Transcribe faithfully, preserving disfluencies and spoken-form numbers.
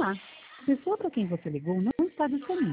Olá, a pessoa para quem você ligou não está disponível.